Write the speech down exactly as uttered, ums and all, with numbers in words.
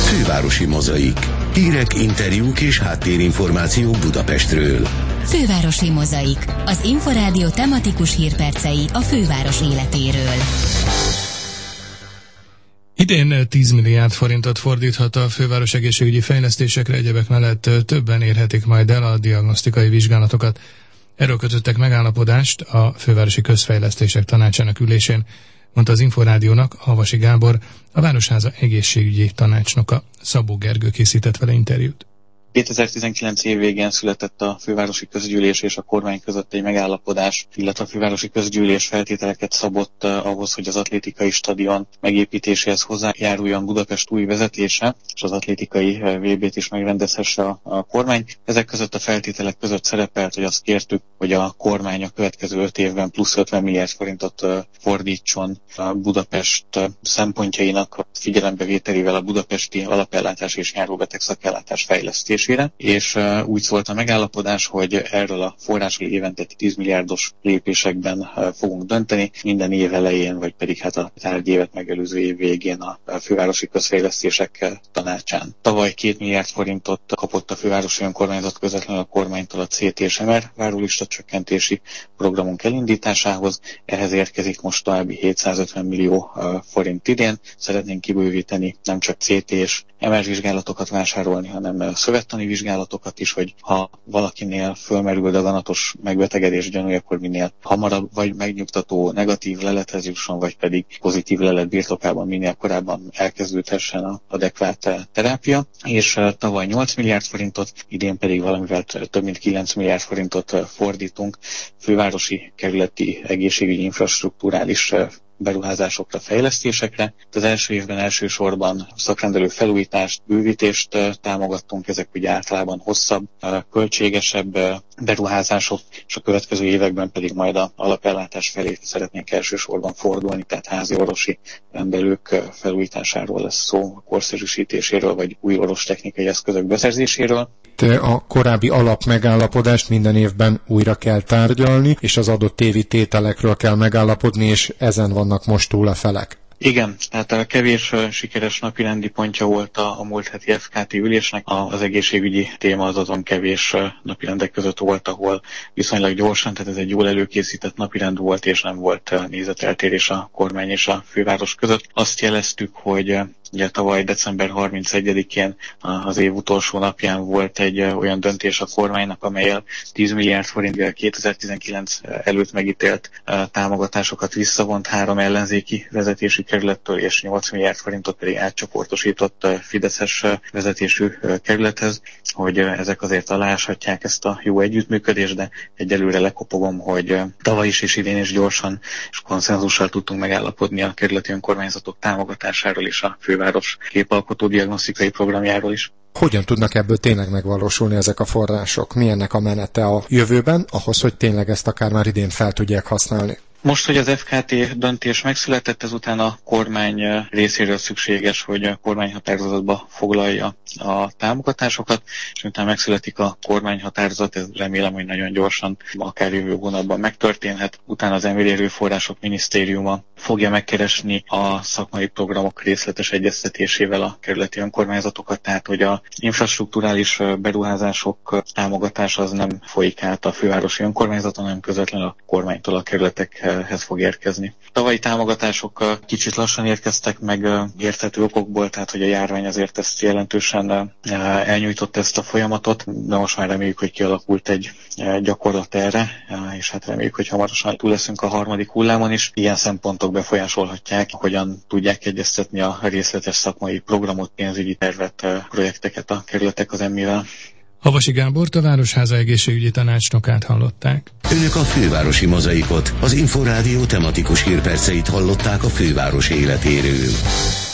Fővárosi Mozaik. Hírek, interjúk és háttérinformációk Budapestről. Fővárosi Mozaik. Az Inforádió tematikus hírpercei a főváros életéről. Idén tíz milliárd forintot fordíthat a főváros egészségügyi fejlesztésekre, egyebek mellett többen érhetik majd el a diagnosztikai vizsgálatokat. Erről kötöttek megállapodást a Fővárosi Közfejlesztések Tanácsának ülésén, mondta az Inforádiónak Havasi Gábor, a Városháza egészségügyi tanácsnoka. Szabó Gergő készített vele interjút. kétezer-tizenkilenc év végén született a Fővárosi Közgyűlés és a kormány között egy megállapodás, illetve a Fővárosi Közgyűlés feltételeket szabott uh, ahhoz, hogy az atlétikai stadion megépítéséhez hozzájáruljon Budapest új vezetése, és az atlétikai uh, vé bét is megrendezhesse a, a kormány. Ezek között a feltételek között szerepelt, hogy azt kértük, hogy a kormány a következő öt évben plusz ötven milliárd forintot uh, fordítson a Budapest uh, szempontjainak figyelembevételével a budapesti alapellátás és járóbeteg szakellátás fejlesztés. És uh, úgy szólt a megállapodás, hogy erről a forrásról évente tíz milliárdos lépésekben uh, fogunk dönteni, minden év elején, vagy pedig hát a tárgyévet megelőző év végén a, a Fővárosi Közfejlesztések tanácsán. Tavaly két milliárd forintot kapott a fővárosi önkormányzat közvetlenül a kormánytól a cé té es em er várólista csökkentési programunk elindításához. Ehhez érkezik most további hétszázötven millió uh, forint idén. Szeretnénk kibővíteni nem csak cé té es em er vizsgálatokat vásárolni, hanem uh, szövettani vizsgálatokat is, hogy ha valakinél fölmerül daganatos megbetegedés gyanúja, akkor minél hamarabb vagy megnyugtató negatív lelethez jusson, vagy pedig pozitív lelet birtokában minél korábban elkezdődhessen az adekvát terápia. És uh, tavaly nyolc milliárd forintot, idén pedig valamivel több mint kilenc milliárd forintot uh, fordítunk fővárosi kerületi egészségügyi infrastrukturális uh, beruházásokra, fejlesztésekre. Az első évben elsősorban szakrendelő felújítást, bővítést támogattunk, ezek ugye általában hosszabb, költségesebb beruházások, és a következő években pedig majd az alapellátás felé szeretnénk elsősorban fordulni, tehát házi orvosi rendelők felújításáról lesz szó, korszerűsítéséről, vagy új orvostechnikai eszközök beszerzéséről. A korábbi alapmegállapodást minden évben újra kell tárgyalni, és az adott évi tételekről kell megállapodni, és ezen vannak most túl a felek. Igen, tehát a kevés uh, sikeres napirendi pontja volt a, a múlt heti ef ká té ülésnek. A, az egészségügyi téma az azon kevés uh, napirendek között volt, ahol viszonylag gyorsan, tehát ez egy jól előkészített napirend volt, és nem volt uh, nézeteltérés a kormány és a főváros között. Azt jeleztük, hogy uh, ugye tavaly december harmincegyedikén uh, az év utolsó napján volt egy uh, olyan döntés a kormánynak, amellyel tíz milliárd forint kétezer-tizenkilenc előtt megítélt uh, támogatásokat visszavont három ellenzéki vezetési kerülettől, és nyolc milliárd forintot pedig átcsoportosított fideszes vezetésű kerülethez, hogy ezek azért aláshatják ezt a jó együttműködést, de egyelőre lekopogom, hogy tavaly is és idén is gyorsan és konszenzussal tudtunk megállapodni a kerületi önkormányzatok támogatásáról és a főváros képalkotó diagnosztikai programjáról is. Hogyan tudnak ebből tényleg megvalósulni ezek a források? Mi ennek a menete a jövőben, ahhoz, hogy tényleg ezt akár már idén fel tudják használni? Most, hogy az ef ká té döntés megszületett, ezután a kormány részéről szükséges, hogy a kormányhatározatba foglalja a támogatásokat, és miután megszületik a kormányhatározat, ez remélem, hogy nagyon gyorsan, akár jövő hónapban megtörténhet. Utána az Emberi Erőforrások Minisztériuma fogja megkeresni a szakmai programok részletes egyeztetésével a kerületi önkormányzatokat, tehát hogy a infrastrukturális beruházások támogatása az nem folyik át a fővárosi önkormányzaton, hanem közvetlenül a kormánytól a kerületek hez fog érkezni. Tavalyi támogatások kicsit lassan érkeztek meg érthető okokból, tehát hogy a járvány azért ezt jelentősen elnyújtott ezt a folyamatot, de most már reméljük, hogy kialakult egy gyakorlat erre, és hát reméljük, hogy hamarosan túl leszünk a harmadik hullámon is. Ilyen szempontok befolyásolhatják, hogyan tudják egyeztetni a részletes szakmai programot, pénzügyi tervet, projekteket a kerületek az emmivel. Havasi Gábort, a Városháza egészségügyi tanácsnokát hallották. Önök a Fővárosi Mozaikot, az Inforádió tematikus hírperceit hallották a főváros életéről.